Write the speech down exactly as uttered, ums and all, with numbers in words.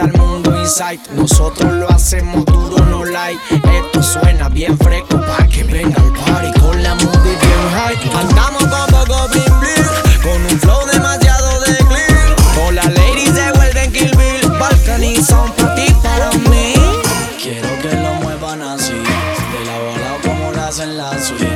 pa'l mundo inside. Nosotros lo hacemos duro, no light. Esto suena bien fresco pa' que venga el party con la movie bien high. Andamos con poco bling bling, con un flow demasiado de clean. Todas las ladies se vuelven Kill Bill. Balcony son pa' ti, para mí. Quiero que lo muevan así, de lado a lado como lo hacen la suite.